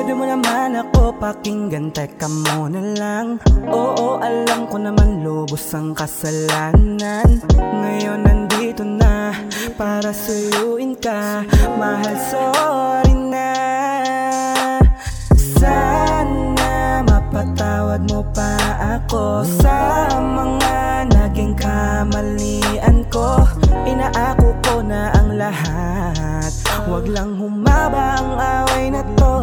Pwede mo naman ako pakinggan, teka muna lang. Oo, alam ko naman lubos ang kasalanan. Ngayon nandito na para suyuin ka. Mahal, sorry na. Sana mapatawad mo pa ako sa mga naging kamalian ko. Inaako ko na ang lahat, wag lang humaba ang away na to.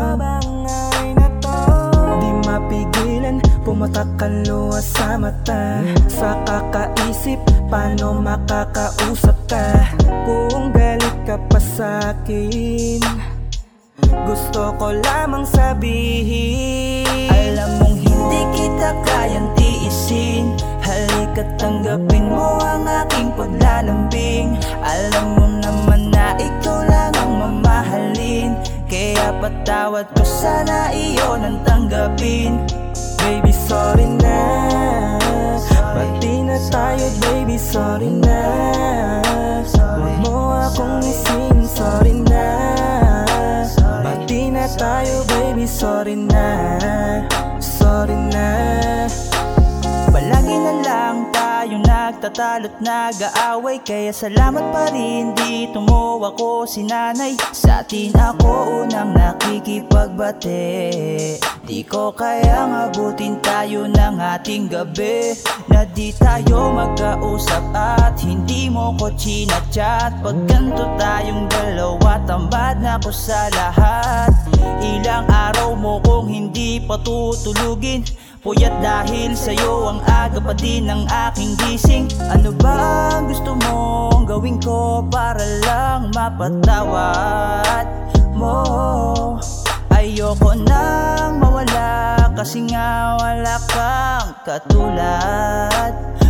Di mapigilan, pumatak ang luha sa mata. Sa kakaisip, paano makakausap ka kung galit ka pa sa'kin. Gusto ko lamang sabihin, alam mong hindi kita kayang tiisin. Halika't tanggapin mo ang aking paglalambing. Alam mo naman na ikaw lang ang mamahalin, kaya patawad ko, sana iyon ang tanggapin. Baby, sorry na. Pati na tayo, baby, sorry na. Huwag mo akong isin, sorry na. Pati na tayo, baby, sorry na. Sorry na. Palagi na lang tayo nagtatalo't nag-aaway, kaya salamat pa rin dito mo ako sinanay. Sa atin ako unang nakikipagbate. Di ko kayang abutin tayo ng ating gabi na di tayo magkausap at hindi mo ko chinachat. Pag ganito tayong dalawa, tamad na ko sa lahat. Ilang araw mo kong hindi patutulugin, puyat dahil sa'yo ang aga pa din ng aking gising. Ano ba ang gusto mong gawin ko para lang mapatawad mo? Ayoko nang mawala kasi nga wala kang katulad.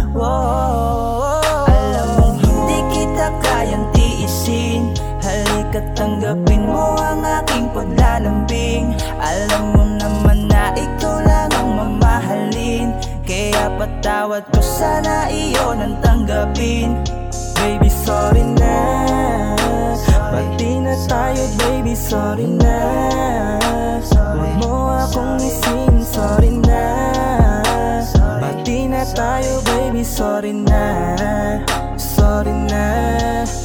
Alam mong hindi kita kayang tiisin. Halika't tanggapin mo ang aking paglalambing. Alam mo naman na ikaw lang ang mamahalin, kaya patawad ko, sana iyon ang tanggapin. Baby, sorry na. Pati na tayo, baby, sorry na. Huwag mo akong isin, sorry na. Pati na tayo, baby, sorry na. Sorry na.